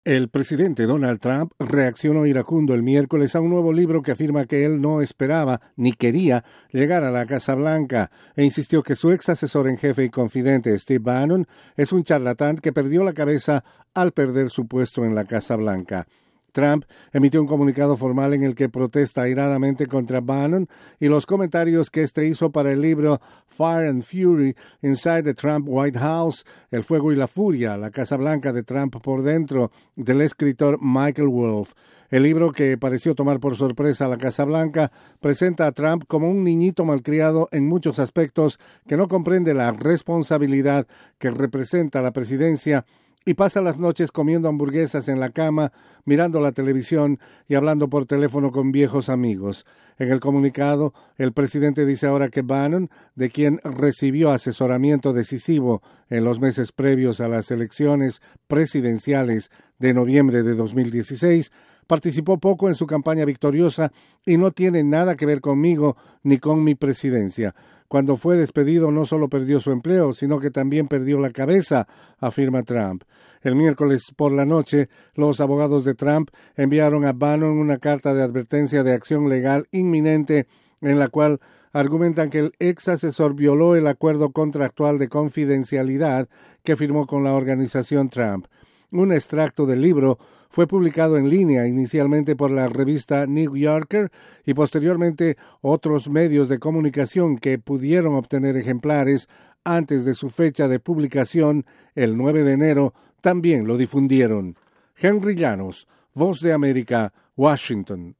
El presidente Donald Trump reaccionó iracundo el miércoles a un nuevo libro que afirma que él no esperaba ni quería llegar a la Casa Blanca e insistió que su ex asesor en jefe y confidente Steve Bannon es un charlatán que perdió la cabeza al perder su puesto en la Casa Blanca. Trump emitió un comunicado formal en el que protesta airadamente contra Bannon y los comentarios que éste hizo para el libro Fire and Fury Inside the Trump White House, El fuego y la furia, la Casa Blanca de Trump por dentro, del escritor Michael Wolff. El libro, que pareció tomar por sorpresa a la Casa Blanca, presenta a Trump como un niñito malcriado en muchos aspectos que no comprende la responsabilidad que representa la presidencia y pasa las noches comiendo hamburguesas en la cama, mirando la televisión y hablando por teléfono con viejos amigos. En el comunicado, el presidente dice ahora que Bannon, de quien recibió asesoramiento decisivo en los meses previos a las elecciones presidenciales de noviembre de 2016, participó poco en su campaña victoriosa y no tiene nada que ver conmigo ni con mi presidencia. Cuando fue despedido no solo perdió su empleo, sino que también perdió la cabeza, afirma Trump. El miércoles por la noche, los abogados de Trump enviaron a Bannon una carta de advertencia de acción legal inminente en la cual argumentan que el ex asesor violó el acuerdo contractual de confidencialidad que firmó con la organización Trump. Un extracto del libro fue publicado en línea inicialmente por la revista New Yorker y posteriormente otros medios de comunicación que pudieron obtener ejemplares antes de su fecha de publicación, el 9 de enero, también lo difundieron. Henry Llanos, Voz de América, Washington.